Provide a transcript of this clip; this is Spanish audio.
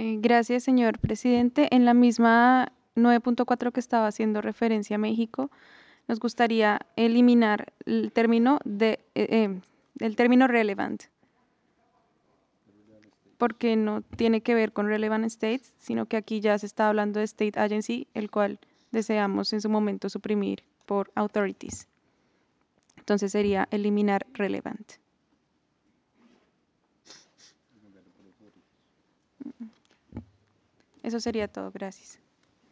Gracias, señor presidente. En la misma 9.4 que estaba haciendo referencia a México, nos gustaría eliminar el término relevant, porque no tiene que ver con relevant states, sino que aquí ya se está hablando de state agency, el cual deseamos en su momento suprimir por authorities. Entonces sería eliminar relevant. Eso sería todo. Gracias.